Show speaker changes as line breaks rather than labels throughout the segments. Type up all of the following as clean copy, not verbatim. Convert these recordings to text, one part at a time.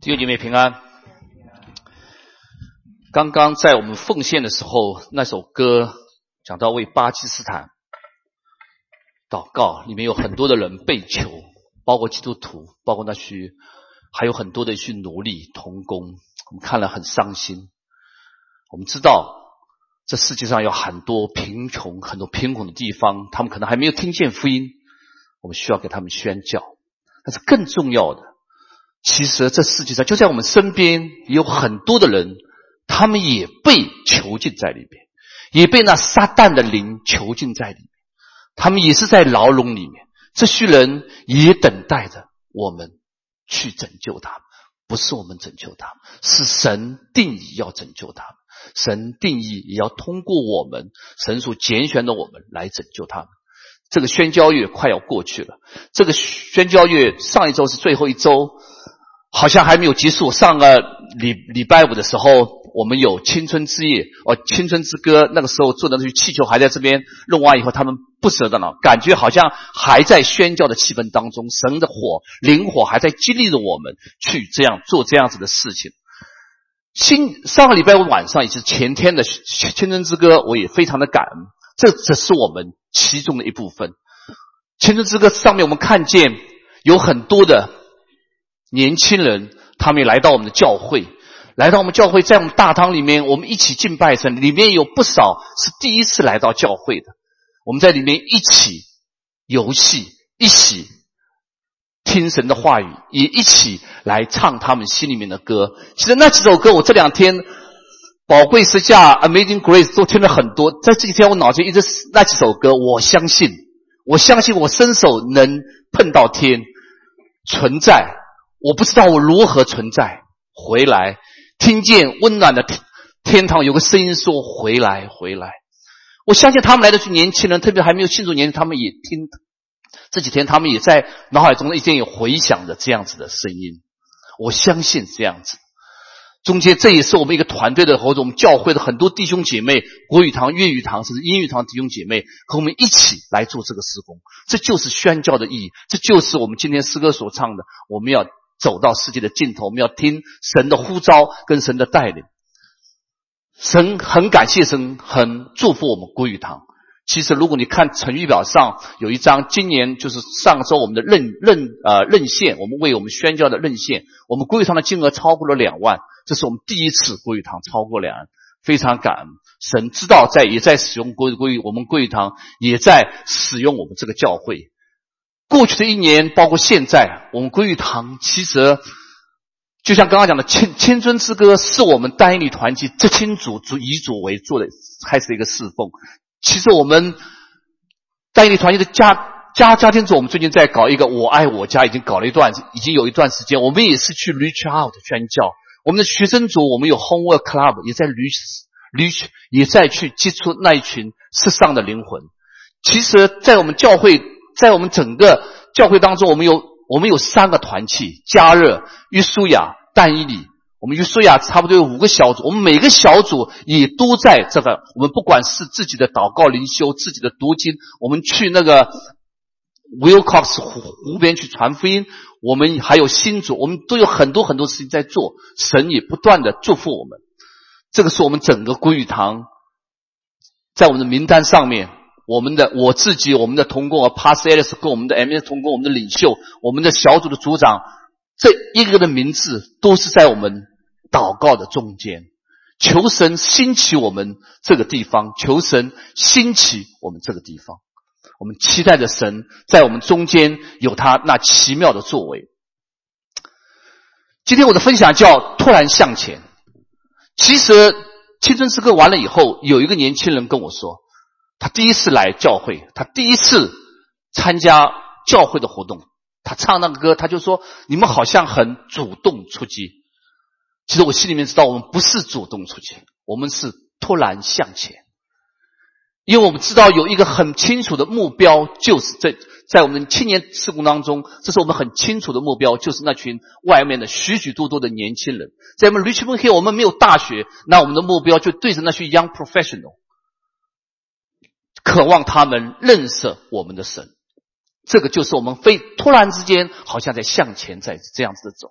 弟兄姐妹平安。刚刚在我们奉献的时候，那首歌讲到为巴基斯坦祷告，里面有很多的人被囚，包括基督徒，包括那些还有很多的去奴隶童工，我们看了很伤心。我们知道这世界上有很多贫穷的地方，他们可能还没有听见福音，我们需要给他们宣教。但是更重要的，其实这世界上就在我们身边也有很多的人，他们也被囚禁在里面，也被那撒旦的灵囚禁在里面，他们也是在牢笼里面。这些人也等待着我们去拯救他们，不是我们拯救他们，是神定义要拯救他们，神定义也要通过我们，神所拣选的我们来拯救他们。这个宣教月快要过去了，这个宣教月上一周是最后一周，好像还没有结束。上个礼拜五的时候，我们有青春之夜青春之歌，那个时候做的那些气球还在这边弄完以后，他们不舍得了，感觉好像还在宣教的气氛当中，神的火灵火还在激励着我们去做这样子的事情。上个礼拜五晚上也是前天的青春之歌，我也非常的感恩，这只是我们其中的一部分。青春之歌上面我们看见有很多的年轻人，他们也来到我们的教会，在我们大堂里面，我们一起敬拜神，里面有不少是第一次来到教会的，我们在里面一起游戏，一起听神的话语，也一起来唱他们心里面的歌。其实那几首歌我这两天宝贵十架 Amazing Grace 都听了很多，在这几天我脑筋一直那几首歌，我相信我伸手能碰到天存在，我不知道我如何存在，回来听见温暖的天堂有个声音说回来回来。我相信他们来的是年轻人，特别还没有信主年轻人，他们也听，这几天他们也在脑海中一定有回想着这样子的声音，我相信这样子。中间这也是我们一个团队的，或者我们教会的很多弟兄姐妹，国语堂、粤语堂甚至英语堂弟兄姐妹和我们一起来做这个事工。这就是宣教的意义，这就是我们今天诗歌所唱的，我们要走到世界的尽头，我们要听神的呼召跟神的带领。神很感谢神，很祝福我们国语堂。其实如果你看成语表上有一张，今年就是上周我们的认献，我们为我们宣教的认献，我们国语堂的金额超过了2万，这是我们第一次国语堂超过2万，非常感恩。神知道也在使用我们国语堂，也在使用我们这个教会。过去的一年包括现在，我们国语堂其实就像刚刚讲的青春之歌，是我们单一女团契这以主为做的开始的一个侍奉。其实我们单一女团契的家庭组，我们最近在搞一个我爱我家，已经有一段时间，我们也是去 reach out 宣教。我们的学生组，我们有 homework club， 也在 reach 也在去接触那一群世上的灵魂。其实在我们教会，在我们整个教会当中，我们有3个团契，加热、约书亚、但以理。我们约书亚差不多有5个小组，我们每个小组也都在这个，我们不管是自己的祷告灵修，自己的读经，我们去那个 Wilcox 湖边去传福音，我们还有新组，我们都有很多事情在做，神也不断的祝福我们。这个是我们整个国语堂在我们的名单上面，我自己，我们的同工Pastor Ellis 跟我们的 MS 同工，我们的领袖，我们的小组的组长，这一个的名字都是在我们祷告的中间，求神兴起我们这个地方，求神兴起我们这个地方。我们期待着神在我们中间有他那奇妙的作为。今天我的分享叫突然向前。其实青春之歌完了以后，有一个年轻人跟我说，他第一次来教会，他第一次参加教会的活动，他唱那个歌，他就说你们好像很主动出击。其实我心里面知道，我们不是主动出击，我们是突然向前。因为我们知道有一个很清楚的目标，就是在我们青年事工当中，这是我们很清楚的目标，就是那群外面的许许多多的年轻人。在我们 Richmond Hill 我们没有大学，那我们的目标就对着那些 young professional， 渴望他们认识我们的神。这个就是我们突然之间好像在向前在这样子的走。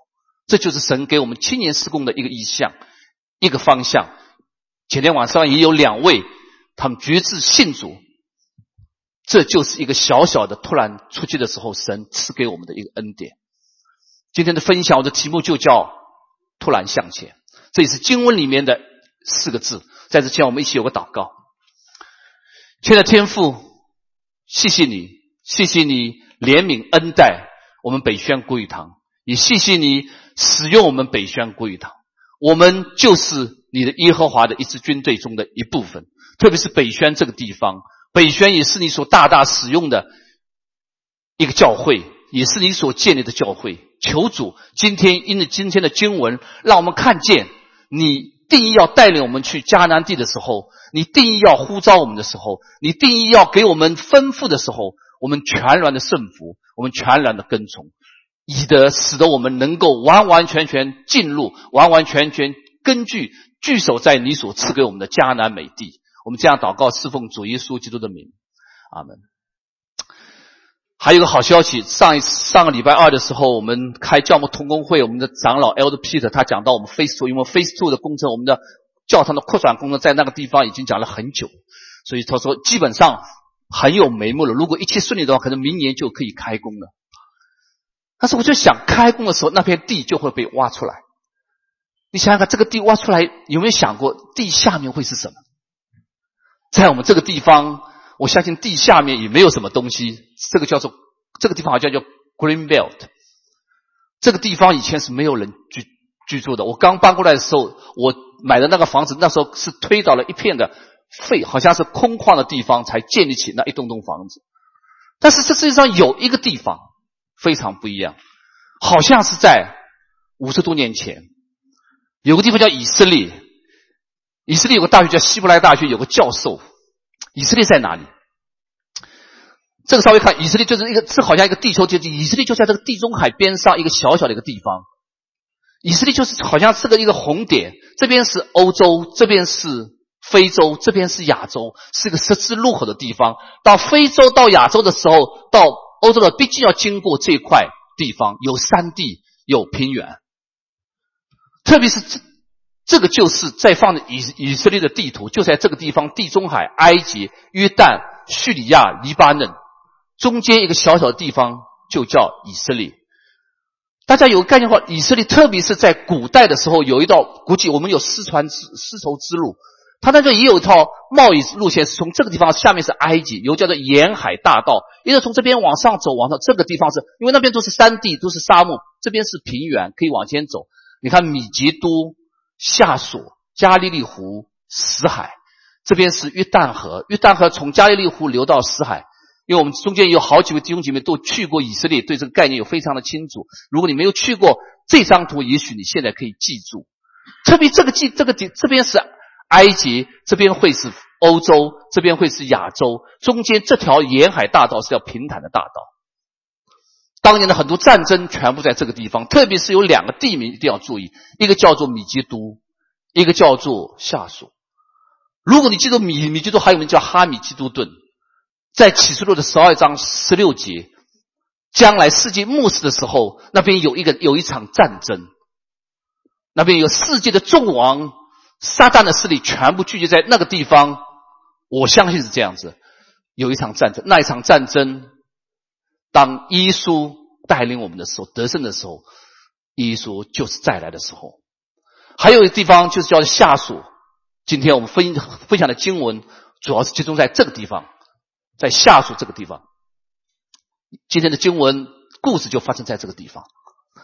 这就是神给我们青年事工的一个意向，一个方向。前天晚上也有2位他们决志信主，这就是一个小小的突然出去的时候神赐给我们的一个恩典。今天的分享我的题目就叫突然向前，这也是经文里面的4个字。在这前我们一起有个祷告。亲爱的天父，谢谢你，谢谢你怜悯恩待我们北宣国语堂，也谢谢你使用我们北宣国语堂。我们就是你的耶和华的一支军队中的一部分，特别是北宣这个地方，北宣也是你所大大使用的一个教会，也是你所建立的教会。求主今天因着今天的经文，让我们看见你定义要带领我们去迦南地的时候，你定义要呼召我们的时候，你定义要给我们吩咐的时候，我们全然的顺服，我们全然的跟从，以得使得我们能够完完全全进入，完完全全根据据守在你所赐给我们的迦南美地。我们这样祷告，侍奉主耶稣基督的名，阿们。还有一个好消息，上个礼拜2的时候，我们开教牧同工会，我们的长老 Elder Peter 他讲到我们 Phase 2，因为 Phase 2的工程，我们的教堂的扩展工程在那个地方已经讲了很久，所以他说基本上很有眉目了，如果一切顺利的话，可能明年就可以开工了。但是我就想，开工的时候那片地就会被挖出来，你想想看，这个地挖出来，有没有想过地下面会是什么？在我们这个地方，我相信地下面也没有什么东西，这个地方好像叫 Green Belt。 这个地方以前是没有人居住的。我刚搬过来的时候，我买的那个房子，那时候是推倒了一片的好像是空旷的地方才建立起那一栋房子。但是这世界上有一个地方非常不一样，好像是在50多年前，有个地方叫以色列。以色列有个大学叫希伯来大学，有个教授。以色列在哪里？这个稍微看，以色列就是这好像一个地球阶级，以色列就在这个地中海边上一个小小的一个地方。以色列就是好像是一个红点，这边是欧洲，这边是非洲，这边是亚洲，是一个十字路口的地方。到非洲到亚洲的时候，到欧洲的毕竟要经过这块地方，有山地有平原，特别是这个就是在放的以色列的地图，就在这个地方，地中海、埃及、约旦、叙利亚、黎巴嫩中间一个小小的地方就叫以色列。大家有个概念的话，以色列特别是在古代的时候，有一道估计我们有丝绸之路，它那个也有一套贸易路线，是从这个地方，下面是埃及，有叫做沿海大道，一直从这边往上走，这个地方是因为那边都是山地，都是沙漠，这边是平原，可以往前走。你看米吉都、夏索、加利利湖、死海，这边是约旦河，约旦河从加利利湖流到死海。因为我们中间有好几位弟兄姐妹都去过以色列，对这个概念有非常的清楚。如果你没有去过这张图，也许你现在可以记住。特别这边是埃及，这边会是欧洲，这边会是亚洲，中间这条沿海大道是条平坦的大道。当年的很多战争全部在这个地方，特别是有2个地名一定要注意，一个叫做米基都，一个叫做夏索。如果你记住米基都，还有名叫哈米基都顿，在启示录的12章16节，将来世界末世的时候，那边有一场战争，那边有世界的众王撒旦的势力全部聚集在那个地方。我相信是这样子，有一场战争，那一场战争当耶稣带领我们的时候，得胜的时候，耶稣就是再来的时候。还有一个地方就是叫夏索，今天我们分享的经文主要是集中在这个地方，在夏索这个地方。今天的经文故事就发生在这个地方。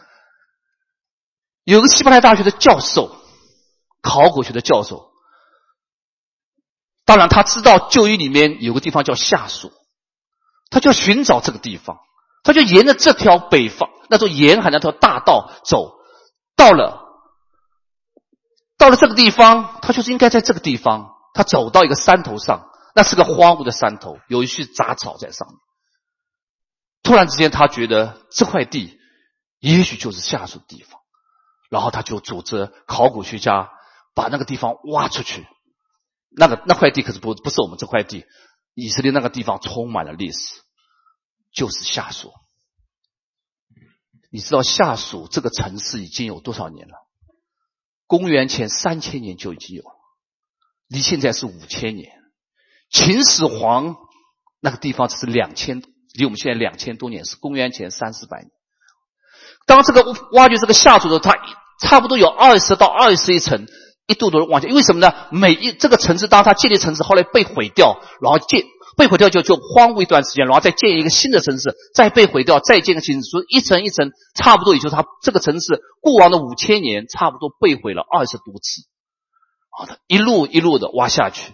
有个希伯来大学的教授，考古学的教授，当然他知道旧约里面有个地方叫夏索，他就要寻找这个地方，他就沿着这条北方那座沿海那条大道走，到了这个地方，他就是应该在这个地方。他走到一个山头上，那是个荒芜的山头，有一些杂草在上面。突然之间他觉得这块地也许就是夏索的地方，然后他就组织考古学家把那个地方挖出去。那块地可是不是我们这块地，以色列那个地方充满了历史，就是夏索。 你知道夏属这个城市已经有多少年了？公元前3000年就已经有了，离现在是5000年。秦始皇那个地方只是2000，离我们现在2000多年，是公元前300-400年。当这个挖掘这个夏属的时候，它差不多有20到21层，一度都往下。为什么呢？这个城市，当它建立城市后来被毁掉，然后被毁掉就荒芜一段时间，然后再建一个新的城市，再被毁掉，再建个新城市，所以一层一层，差不多也就是它这个城市过往的5000年，差不多被毁了20多次。好的，一路一路的挖下去，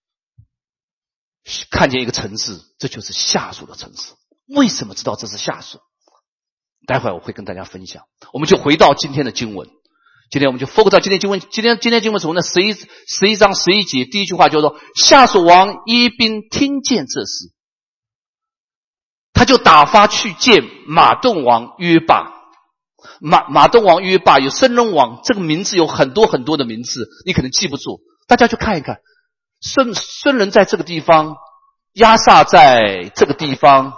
看见一个城市，这就是夏属的城市。为什么知道这是夏属？待会儿我会跟大家分享。我们就回到今天的经文，今天我们就 focus 到今天经文。今天经文从那11章11节第一句话就说：夏属王伊宾听见这事，他就打发去见马顿王约霸。马顿王约霸有申人王，这个名字有很多很多的名字，你可能记不住，大家去看一看。申人在这个地方，亚萨在这个地方，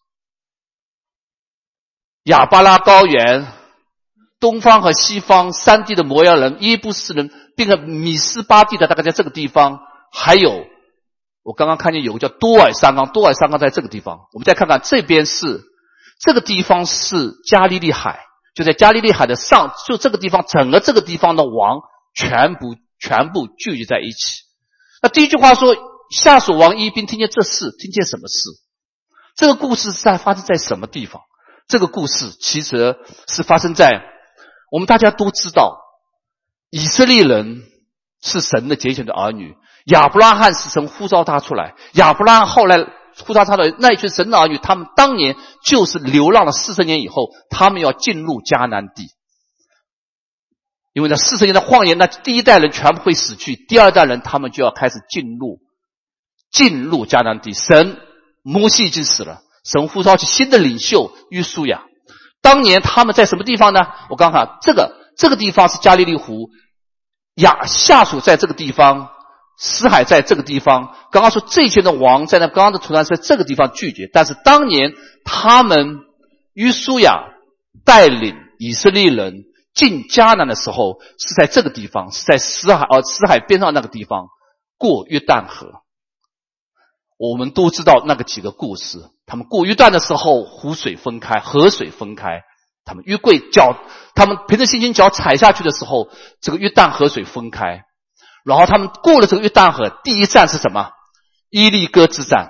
亚巴拉高原东方和西方三地的摩押人、耶布斯人，并且米斯巴地的大概在这个地方，还有我刚刚看见有个叫多尔山冈，多尔山冈在这个地方。我们再看看这边是这个地方是加利利海，就在加利利海的上，就这个地方整个这个地方的王全部聚集在一起。那第一句话说夏属王伊宾听见这事，听见什么事？这个故事是发生在什么地方？这个故事其实是发生在我们大家都知道，以色列人是神的拣选的儿女，亚伯拉罕是神呼召他出来，亚伯拉罕后来呼召他的那一群神的儿女，他们当年就是流浪了40年以后，他们要进入迦南地。因为在40年的荒野，那第一代人全部会死去，第二代人他们就要开始进入迦南地。摩西已经死了，神呼召起新的领袖约书亚。当年他们在什么地方呢？我刚看这个地方是加利利湖，夏属在这个地方，死海在这个地方。刚刚说这群的王在那刚刚的图案是在这个地方拒绝，但是当年他们约书亚带领以色列人进迦南的时候，是在这个地方，是在死海边上那个地方过约旦河。我们都知道那个几个故事，他们过约旦的时候，湖水分开，河水分开，他们凭着信心脚踩下去的时候，这个约旦河水分开，然后他们过了这个约旦河，第一站是什么？伊利哥之战。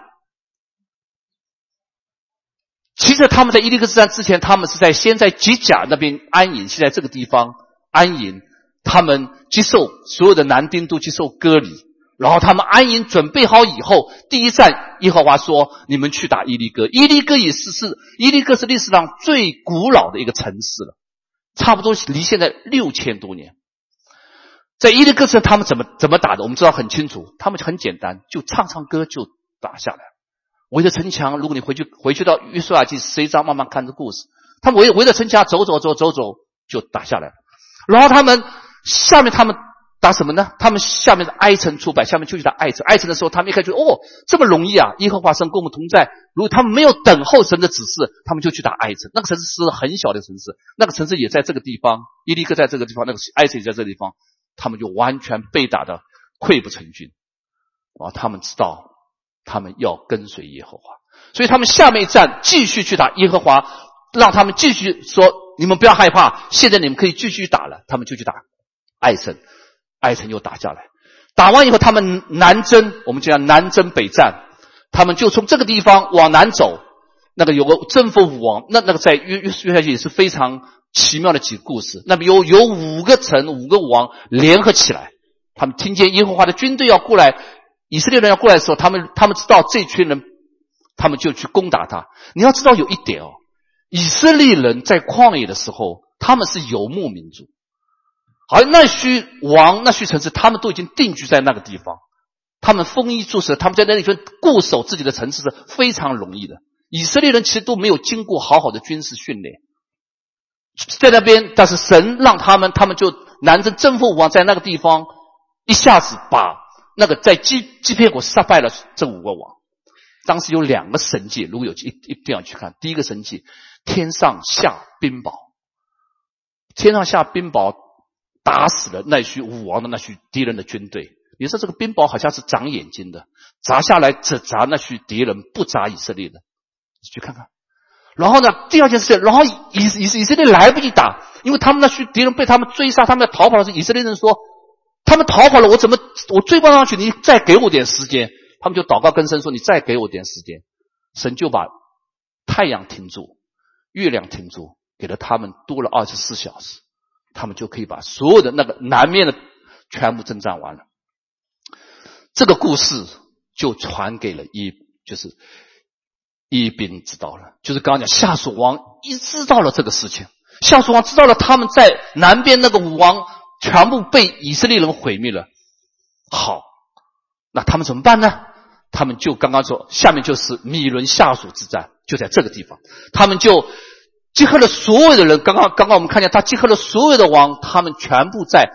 其实他们在伊利哥之战之前，他们是先在吉甲那边安营，现在这个地方安营，他们所有的男丁都接受割礼，然后他们安营准备好以后，第一站耶和华说你们去打伊利哥。伊利哥是历史上最古老的一个城市了，差不多离现在6000多年。在伊利哥城他们怎么打的我们知道很清楚，他们很简单，就唱歌就打下来。围着城墙，如果你回去到约书亚记11章慢慢看这故事，他们围着城墙走就打下来了。然后下面他们打什么呢？他们下面的哀城出摆，下面就去打哀城。哀城的时候他们一开始这么容易啊，耶和华神跟我们同在。如果他们没有等候神的指示，他们就去打哀城。那个城市是很小的城市，那个城市也在这个地方，伊利哥在这个地方，那个哀城也在这个地方，他们就完全被打得溃不成军。然后他们知道他们要跟随耶和华，所以他们下面一站继续去打耶和华，让他们继续说你们不要害怕，现在你们可以继续打了。他们就去打艾城，艾城又打下来，打完以后他们南征，我们讲南征北战，他们就从这个地方往南走。那个有个征服武王，那个在约书亚记也是非常奇妙的几个故事。那么有5个城5个王联合起来，他们听见耶和华的军队要过来，以色列人要过来的时候，他们知道这群人，他们就去攻打他。你要知道有一点以色列人在旷野的时候，他们是游牧民族，而那许城市他们都已经定居在那个地方，他们丰衣足食，他们在那里边固守自己的城市是非常容易的。以色列人其实都没有经过好好的军事训练，在那边，但是神让他们就南征征服武王，在那个地方一下子把那个在基遍国杀败了这5个王。 当时有2个神迹，如果有一定要去看。第一个神迹，天上下冰雹，天上下冰雹打死了那须武王的那须敌人的军队。你说这个冰雹好像是长眼睛的，砸下来只砸那须敌人，不砸以色列人。你去看看。然后呢，第二件事情，然后以色列来不及打，因为他们那须敌人被他们追杀，他们要逃跑的时候，以色列人说他们逃跑了，我追不上去，你再给我点时间。他们就祷告跟神说，你再给我点时间。神就把太阳停住，月亮停住，给了他们多了24小时，他们就可以把所有的那个南面的全部征战完了。这个故事就传给了伊宾知道了，就是刚刚讲夏属王一知道了这个事情，夏属王知道了他们在南边那个武王全部被以色列人毁灭了。好，那他们怎么办呢？他们就刚刚说，下面就是米伦夏属之战，就在这个地方，他们就集合了所有的人。刚刚我们看见他集合了所有的王，他们全部在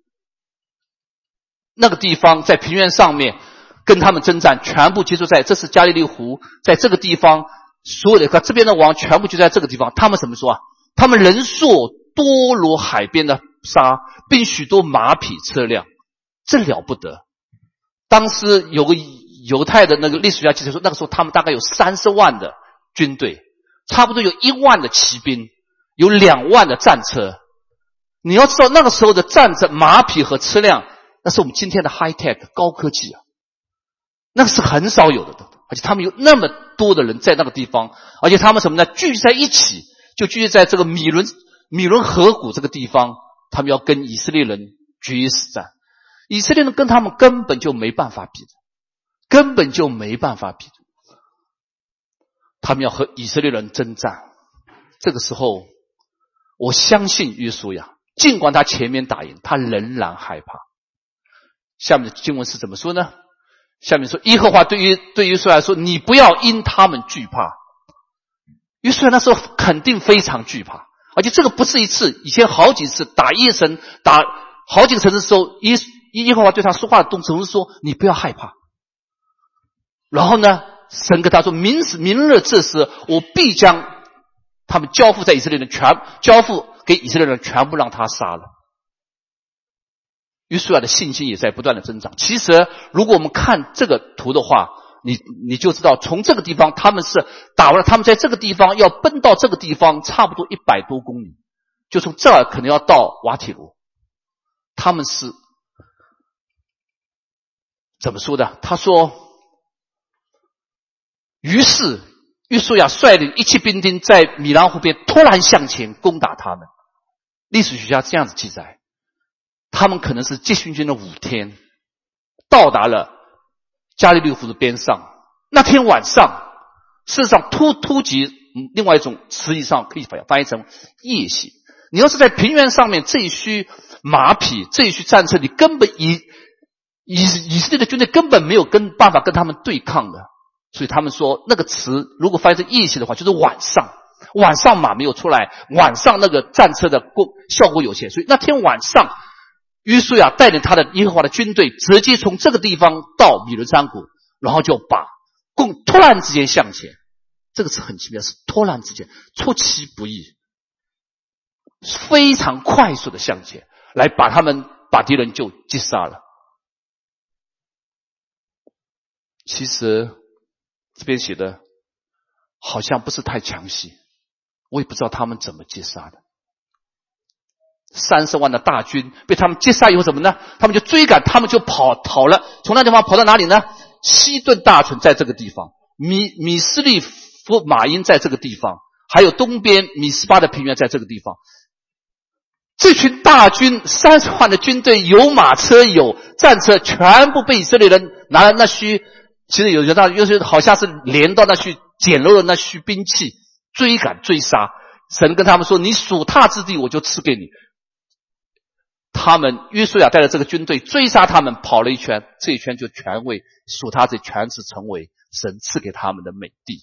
那个地方，在平原上面跟他们征战，全部集中在，这是加利利湖，在这个地方，所有的这边的王全部就在这个地方。他们怎么说啊？他们人数多如海边的沙，并许多马匹车辆，这了不得。当时有个犹太的那个历史学家记载说，那个时候他们大概有30万的军队，差不多有1万的骑兵，有2万的战车。你要知道那个时候的战车、马匹和车辆，那是我们今天的 high tech 高科技啊，那个是很少有的，而且他们有那么多的人在那个地方，而且他们什么呢？聚集在一起，就聚集在这个米伦河谷这个地方，他们要跟以色列人决一死战。以色列人跟他们根本就没办法比的，根本就没办法比的。他们要和以色列人征战。这个时候，我相信约书亚，尽管他前面打赢，他仍然害怕。下面的经文是怎么说呢？下面说，耶和华对约书亚说，你不要因他们惧怕。约书亚那时候肯定非常惧怕，而且这个不是一次，以前好几次打耶神，打好几个城市的时候，耶和华对他说话的动词是说，你不要害怕。然后呢，神跟他说，明日这时，我必将他们交付在以色列人交付给以色列人，全部让他杀了。约书亚的信心也在不断的增长。其实如果我们看这个图的话，你就知道，从这个地方他们是打完了，他们在这个地方要奔到这个地方差不多100多公里，就从这儿可能要到瓦体罗。他们是怎么说的？他说，于是约书亚率领一切兵丁在米兰湖边突然向前攻打他们。历史学家这样子记载，他们可能是接行军了5天，到达了加利利湖的边上。那天晚上，事实上突击，另外一种词义上可以翻译成夜袭。你要是在平原上面，这一须马匹，这一须战车，你根本以色列的军队根本没有办法跟他们对抗的。所以他们说那个词如果翻译成夜袭的话，就是晚上马没有出来，晚上那个战车的效果有限。所以那天晚上，约书亚带领他的耶和华的军队直接从这个地方到米伦山谷，然后就把突然之间向前。这个词很奇妙，是突然之间，出其不意，非常快速的向前，来把敌人就击杀了。其实这边写的好像不是太详细，我也不知道他们怎么击杀的。30万的大军被他们击杀以后怎么呢？他们就追赶，他们就跑了。从那地方跑到哪里呢？西顿大城在这个地方，米斯利夫马因在这个地方，还有东边米斯巴的平原在这个地方。这群大军30万的军队，有马车有战车，全部被以色列人拿了那须，其实有些好像是连到那须捡漏了那须兵器，追赶追杀。神跟他们说，你属他之地我就赐给你。他们约书亚带着这个军队追杀他们，跑了一圈，这一圈就全为属他这全是成为神赐给他们的美地。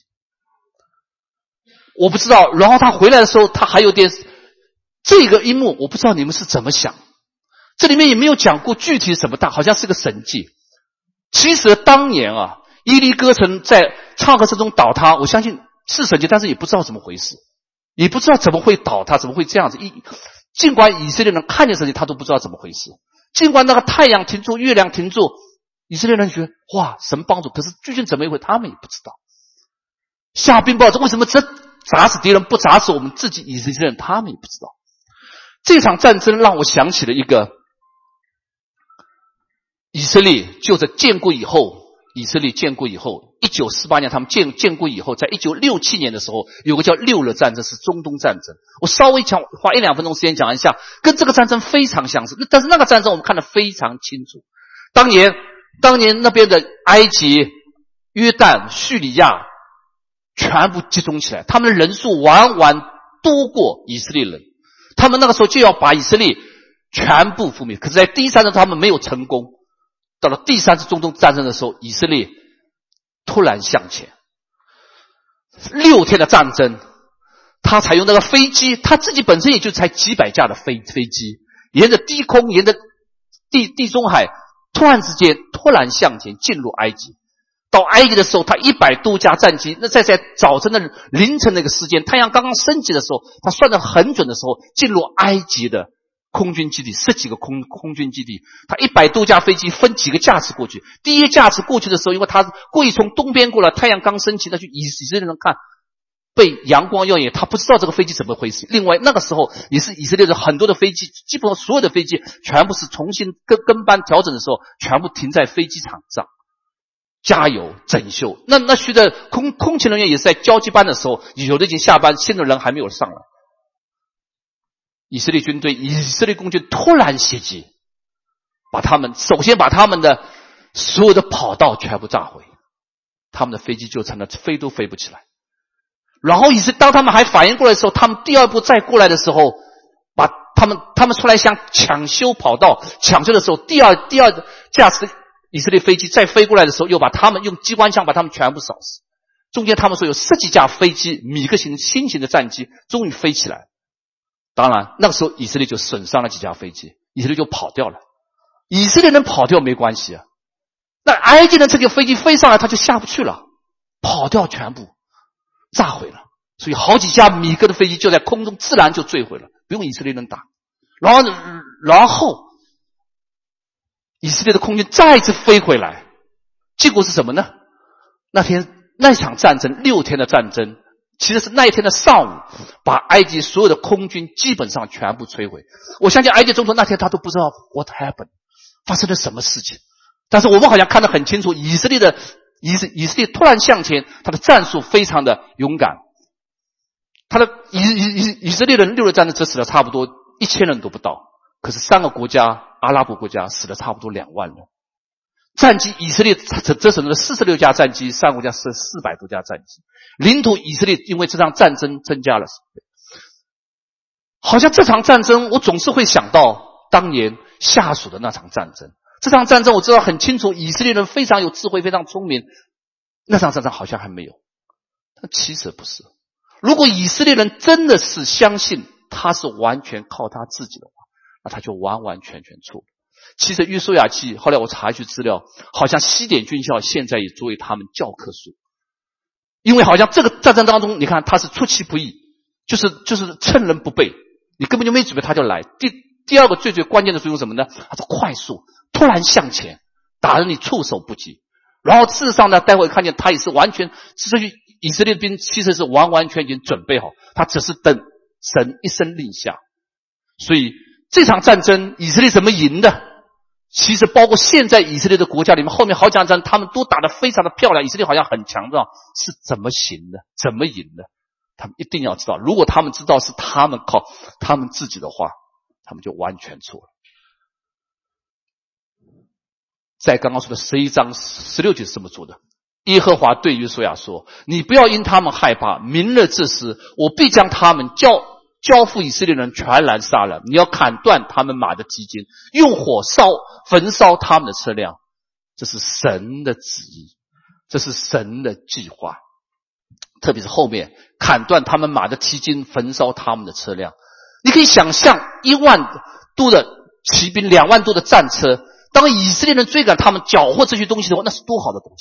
我不知道，然后他回来的时候，他还有点这个一幕，我不知道你们是怎么想。这里面也没有讲过具体什么大，好像是个神迹。其实当年啊， 伊利哥城在唱和声中倒塌，我相信是神迹，但是也不知道怎么回事，也不知道怎么会倒塌，怎么会这样子。尽管以色列人看见神迹，他都不知道怎么回事。尽管那个太阳停住，月亮停住，以色列人觉得哇，神帮助，可是究竟怎么一回，他们也不知道。下冰雹，这为什么砸死敌人不砸死我们自己以色列人，他们也不知道。这场战争让我想起了一个以色列就是建国以后，以色列建国以后，1948年他们建国以后，在1967年的时候，有个叫六日战争，是中东战争。我稍微花1-2分钟时间讲一下，跟这个战争非常相似。但是那个战争我们看得非常清楚。当年那边的埃及、约旦、叙利亚全部集中起来，他们的人数完多过以色列人。他们那个时候就要把以色列全部覆灭，可是在第一战争他们没有成功。到了第3次中东战争的时候，以色列突然向前，6天的战争，他采用那个飞机，他自己本身也就才几百架的飞机，沿着低空，沿着地中海，突然向前进入埃及。到埃及的时候，他100多架战机，那在早晨的凌晨那个时间，太阳刚刚升起的时候，他算得很准的时候，进入埃及的空军基地，10几个空军基地，他100多架飞机分几个架次过去。第一架次过去的时候，因为他故意从东边过来，太阳刚升起，那去以色列人看被阳光耀眼，他不知道这个飞机怎么回事。另外那个时候也是以色列的很多的飞机，基本上所有的飞机全部是重新跟班调整的时候，全部停在飞机场上加油整修。那区的空勤人员也是在交接班的时候，有的已经下班，新的人还没有上来。以色列军队、以色列空军突然袭击，首先把他们的所有的跑道全部炸毁，他们的飞机就成了飞都飞不起来。然后当他们还反应过来的时候，他们第二步再过来的时候，把他们出来想抢修跑道，抢修的时候，第二架次以色列飞机再飞过来的时候，又把他们用机关枪把他们全部扫死。中间他们说有10几架飞机，米格型新型的战机终于飞起来。当然那个时候以色列就损伤了几架飞机，以色列就跑掉了。以色列人跑掉没关系啊，那埃及的这个飞机飞上来他就下不去了，跑掉全部炸毁了。所以好几架米格的飞机就在空中自然就坠毁了，不用以色列人打。然后以色列的空军再次飞回来，结果是什么呢？那场战争6天的战争，其实是那一天的上午，把埃及所有的空军基本上全部摧毁。我相信埃及总统那天他都不知道 what happened， 发生了什么事情。但是我们好像看得很清楚，以色列突然向前，他的战术非常的勇敢。他的以色列人6日战争只死了差不多1000人都不到，可是3个国家阿拉伯国家死了差不多2万人。战机以色列折损了46架战机，3个国家是400多架战机。领土以色列因为这场战争增加了10倍。好像这场战争我总是会想到当年下属的那场战争。这场战争我知道很清楚，以色列人非常有智慧，非常聪明。那场战争好像还没有，但其实不是。如果以色列人真的是相信他是完全靠他自己的话，那他就完完全全错了。其实约书亚记后来我查一些资料，好像西点军校现在也作为他们教科书。因为好像这个战争当中，你看他是出其不意，就是趁人不备，你根本就没准备他就来。第二个最关键的作用什么呢？他是快速突然向前，打得你措手不及。然后事实上呢，待会看见他也是完全，这些以色列兵其实是完完全全准备好，他只是等神一声令下。所以这场战争以色列怎么赢的？其实包括现在以色列的国家里面，后面好几场战他们都打得非常的漂亮，以色列好像很强壮，是怎么行的？怎么赢的？他们一定要知道，如果他们知道是他们靠他们自己的话，他们就完全错了。在刚刚说的11章16节是这么做的。耶和华对约书亚说，你不要因他们害怕，明日之时，我必将他们交付以色列人全然杀了。你要砍断他们马的蹄筋，用火焚烧他们的车辆。这是神的旨意，这是神的计划。特别是后面砍断他们马的蹄筋，焚烧他们的车辆。你可以想象1万多的骑兵，2万多的战车，当以色列人追赶他们缴获这些东西的话，那是多好的东西啊！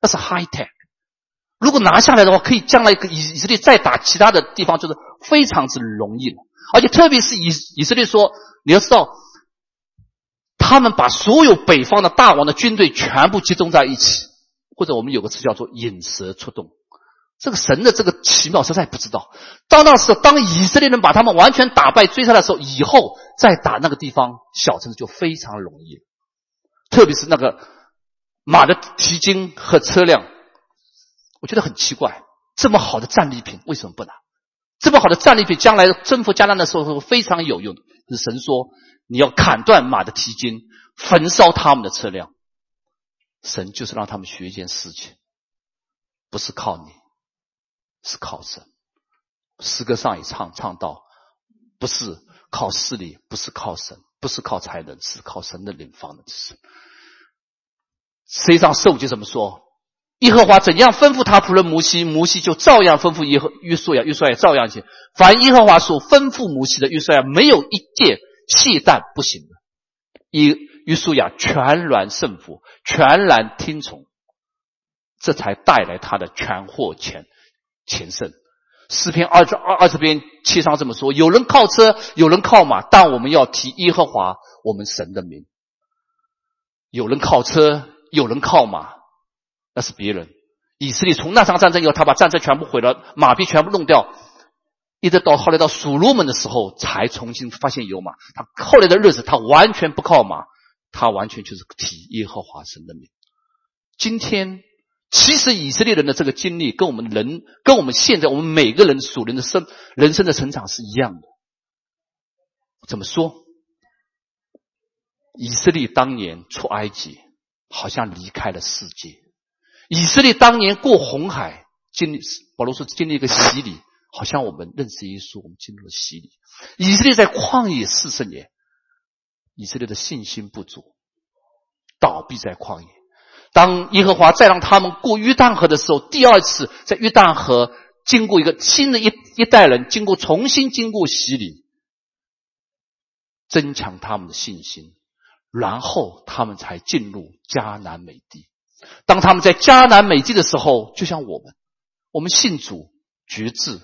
那是 high tech。如果拿下来的话，可以将来以色列再打其他的地方，就是非常之容易了。而且特别是以色列说，你要知道，他们把所有北方的大王的军队全部集中在一起，或者我们有个词叫做引蛇出洞。这个神的这个奇妙实在不知道。到那时候，当以色列人把他们完全打败追杀的时候，以后再打那个地方小城市就非常容易了。特别是那个马的蹄筋和车辆，我觉得很奇怪，这么好的战利品为什么不拿？这么好的战利品将来征服迦南的时候会非常有用的。是神说你要砍断马的蹄筋，焚烧他们的车辆。神就是让他们学一件事情，不是靠你，是靠神。诗歌上也唱到，不是靠势力，不是靠神，不是靠才能，是靠神的灵方能之神。实际上圣经怎么说？耶和华怎样吩咐他仆人摩西，摩西就照样吩咐约书亚，约书亚也照样行。凡耶和华所吩咐摩西的，约书亚没有一件懈怠不行的。约书亚全然顺服，全然听从，这才带来他的全获全胜。诗篇20篇7章这么说：有人靠车，有人靠马，但我们要提耶和华我们神的名。有人靠车，有人靠马，那是别人。以色列从那场战争以后，他把战车全部毁了，马匹全部弄掉，一直到后来到所罗门的时候才重新发现有马。他后来的日子他完全不靠马，他完全就是提耶和华神的名。今天其实以色列人的这个经历跟我们现在我们每个人属灵的人生的成长是一样的。怎么说？以色列当年出埃及好像离开了世界，以色列当年过红海保罗说经历一个洗礼，好像我们认识耶稣，我们经历了洗礼。以色列在旷野40年，以色列的信心不足，倒闭在旷野。当耶和华再让他们过约旦河的时候，第二次在约旦河经过一个新的一代人重新经过洗礼，增强他们的信心，然后他们才进入迦南美地。当他们在迦南美地的时候，就像我们信主决志，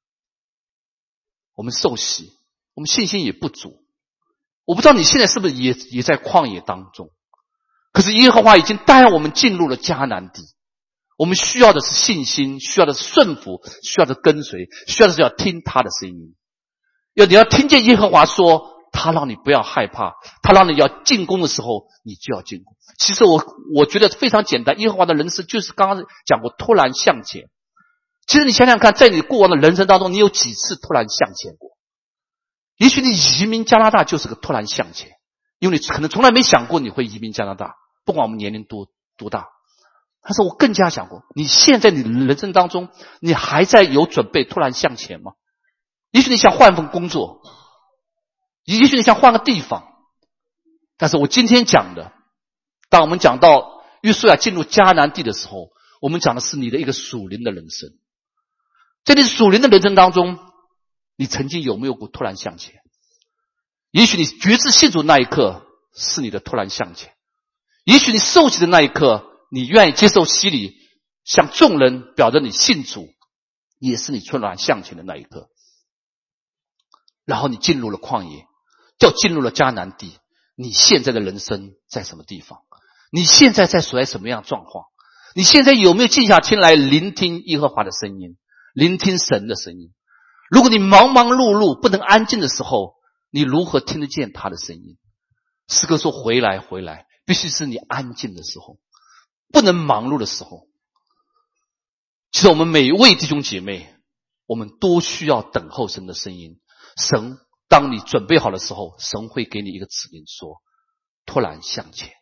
我们受洗，我们信心也不足。我不知道你现在是不是也在旷野当中，可是耶和华已经带我们进入了迦南地。我们需要的是信心，需要的是顺服，需要的跟随，需要的是要听他的声音。你要听见耶和华说，他让你不要害怕，他让你要进攻的时候，你就要进攻。其实我觉得非常简单，耶和华的人生就是刚刚讲过突然向前。其实你想想看，在你过往的人生当中，你有几次突然向前过？也许你移民加拿大就是个突然向前，因为你可能从来没想过你会移民加拿大，不管我们年龄多大。但是我更加想过，你现在你的人生当中，你还在有准备突然向前吗？也许你想换份工作，也许你想换个地方。但是我今天讲的，当我们讲到约书亚进入迦南地的时候，我们讲的是你的一个属灵的人生。在你属灵的人生当中，你曾经有没有过突然向前？也许你决志信主那一刻是你的突然向前，也许你受洗的那一刻，你愿意接受洗礼，向众人表达你信主，也是你突然向前的那一刻。然后你进入了旷野，就进入了迦南地。你现在的人生在什么地方？你现在处在什么样的状况？你现在有没有静下心来聆听耶和华的声音，聆听神的声音？如果你忙忙碌碌不能安静的时候，你如何听得见他的声音？诗歌说回来，必须是你安静的时候，不能忙碌的时候。其实我们每一位弟兄姐妹，我们都需要等候神的声音。神当你准备好的时候，神会给你一个指令说突然向前。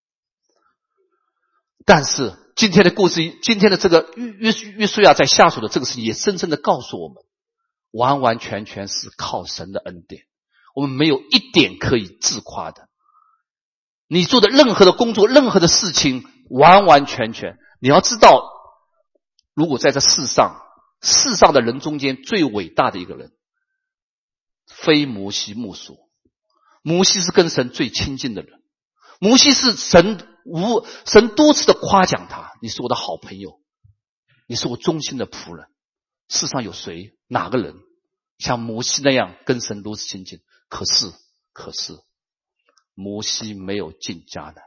但是今天的故事，今天的这个约书亚在下属的这个事情，也深深的告诉我们，完完全全是靠神的恩典，我们没有一点可以自夸的。你做的任何的工作，任何的事情，完完全全，你要知道，如果在这世上的人中间最伟大的一个人，非摩西木所。摩西是跟神最亲近的人， 摩西是神多次的夸奖他，你是我的好朋友，你是我忠心的仆人。世上有谁哪个人像摩西那样跟神如此亲近？可是摩西没有进迦南。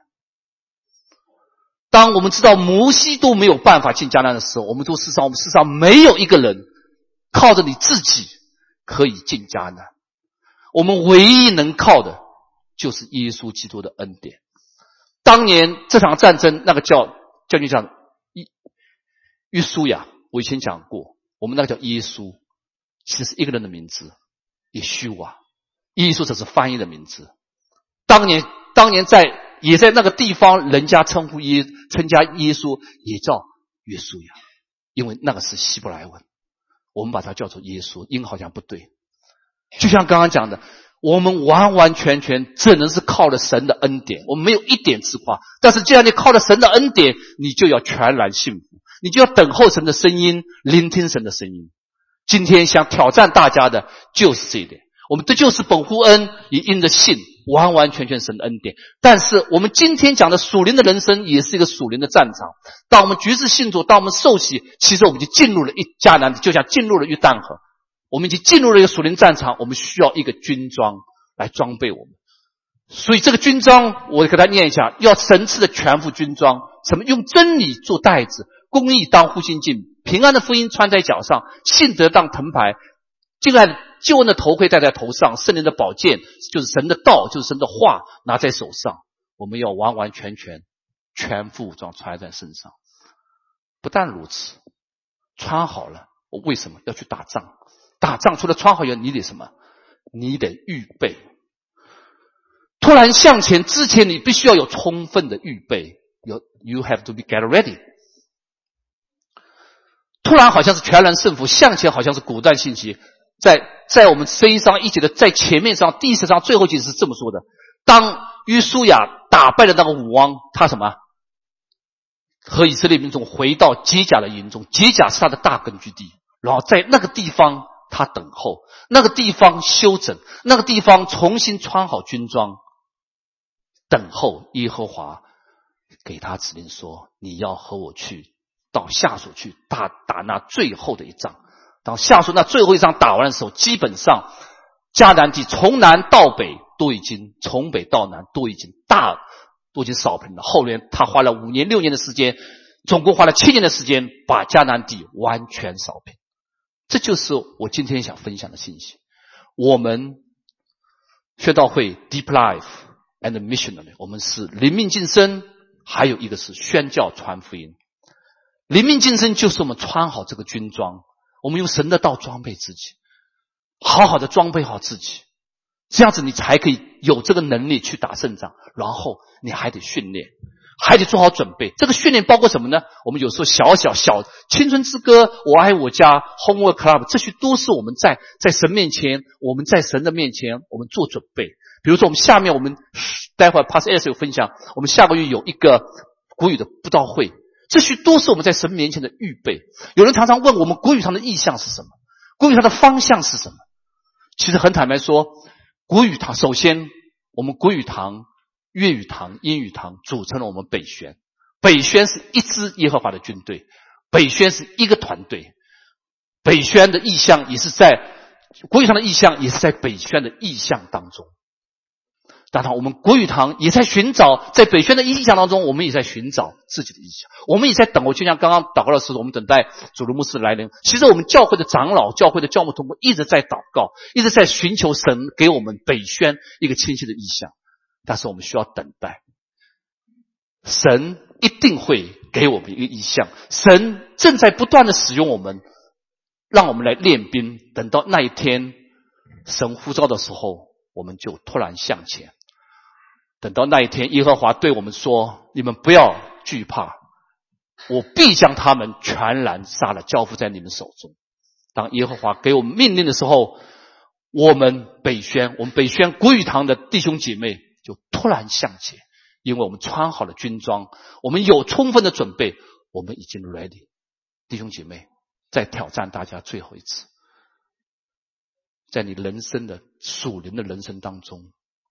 当我们知道摩西都没有办法进迦南的时候，我们世上没有一个人靠着你自己可以进迦南。我们唯一能靠的就是耶稣基督的恩典。当年这场战争，那个将军讲约书亚，我以前讲过，我们那个叫耶稣，其实是一个人的名字，耶稣啊，耶稣只是翻译的名字。当年也在那个地方，人家称呼耶稣也叫约书亚，因为那个是希伯来文，我们把它叫做耶稣，音好像不对。就像刚刚讲的，我们完完全全只能是靠了神的恩典，我们没有一点自夸。但是既然你靠了神的恩典，你就要全然信服，你就要等候神的声音，聆听神的声音。今天想挑战大家的就是这一点，我们这就是本乎恩，也因着信，完完全全神的恩典。但是我们今天讲的属灵的人生也是一个属灵的战场。当我们决志信主，当我们受洗，其实我们就进入了迦南地，就像进入了约旦河。我们已经进入了一个属灵战场，我们需要一个军装来装备我们。所以这个军装，我给他念一下，要神赐的全副军装。什么？用真理做带子，公义当护心镜，平安的福音穿在脚上，信德当藤牌，敬爱救恩的头盔戴在头上，圣灵的宝剑就是神的道，就是神的话拿在手上。我们要完完全全全副武装穿在身上。不但如此，穿好了，我为什么要去打仗？打仗除了穿好以外，你得什么？你得预备。突然向前之前，你必须要有充分的预备。You have to be get ready。突然好像是全然胜服，向前好像是果断信息。在我们这一章一节的在前面章第10章最后一节是这么说的：当约书亚打败了那个武王，他什么？和以色列民众回到基甲的营中，基甲是他的大根据地，然后在那个地方他等候，那个地方休整，那个地方重新穿好军装，等候耶和华给他指令说，你要和我去到夏所去打那最后的一仗。当夏所那最后一仗打完的时候，基本上迦南地从南到北都已经，从北到南都已经扫平了。后面他花了5年6年的时间，总共花了7年的时间，把迦南地完全扫平。这就是我今天想分享的信息。我们宣道会 Deep Life and Missionary， 我们是灵命晋升，还有一个是宣教传福音。灵命晋升就是我们穿好这个军装，我们用神的道装备自己，好好的装备好自己，这样子你才可以有这个能力去打胜仗。然后你还得训练，还得做好准备。这个训练包括什么呢？我们有时候小青春之歌，我爱我家 Homework Club， 这些都是我们在神面前，我们在神的面前我们做准备。比如说我们下面我们待会儿 Pastor S 有分享，我们下个月有一个国语的布道会，这些都是我们在神面前的预备。有人常常问我们国语堂的意向是什么，国语堂的方向是什么。其实很坦白说，国语堂首先我们国语堂、粤语堂、英语堂组成了我们北宣。北宣是一支耶和华的军队，北宣是一个团队。北宣的意向也是在国语堂的意向也是在北宣的意向当中。当然我们国语堂也在寻找，在北宣的意向当中，我们也在寻找自己的意向，我们也在等候。就像刚刚祷告的时候，我们等待主的牧师来临。其实我们教会的长老、教会的教牧同工一直在祷告，一直在寻求神给我们北宣一个清晰的意向，但是我们需要等待。神一定会给我们一个意向，神正在不断的使用我们，让我们来练兵。等到那一天神呼召的时候，我们就突然向前。等到那一天耶和华对我们说，你们不要惧怕，我必将他们全然杀了，交付在你们手中。当耶和华给我们命令的时候，我们北宣国语堂的弟兄姐妹就突然向前，因为我们穿好了军装，我们有充分的准备，我们已经 ready。 弟兄姐妹，再挑战大家最后一次，在你人生的属灵的人生当中，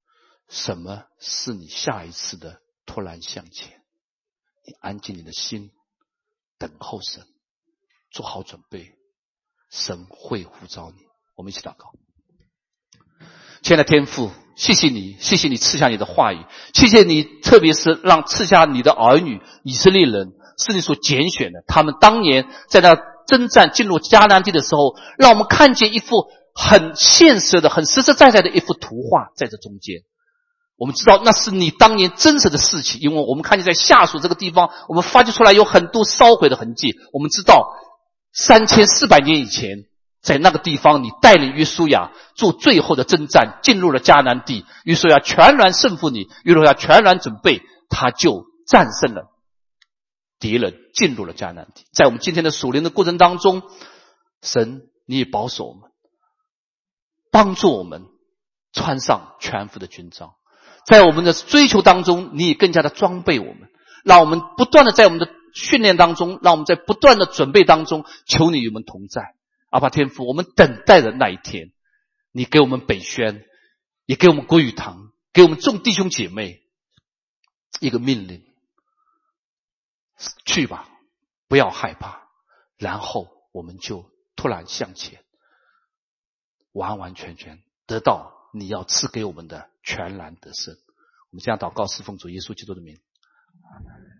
什么是你下一次的突然向前？你安静你的心，等候神，做好准备，神会呼召你。我们一起祷告。亲爱的天父，谢谢你，谢谢你赐下你的话语，谢谢你特别是让赐下你的儿女以色列人是你所拣选的，他们当年在那征战进入迦南地的时候，让我们看见一幅很现实的很实实在在的一幅图画在这中间。我们知道那是你当年真实的事情，因为我们看见在夏属这个地方，我们发掘出来有很多烧毁的痕迹。我们知道3400年以前在那个地方，你带领约书亚做最后的征战，进入了迦南地，约书亚全然胜负你，约书亚全然准备，他就战胜了敌人，进入了迦南地。在我们今天的属灵的过程当中，神你也保守我们，帮助我们穿上全副的军装，在我们的追求当中，你也更加的装备我们，让我们不断的在我们的训练当中，让我们在不断的准备当中，求你与我们同在。阿爸天父，我们等待的那一天，你给我们北宣，也给我们国语堂，给我们众弟兄姐妹一个命令，去吧，不要害怕，然后我们就突然向前，完完全全得到你要赐给我们的全然得胜。我们这样祷告，侍奉主耶稣基督的名。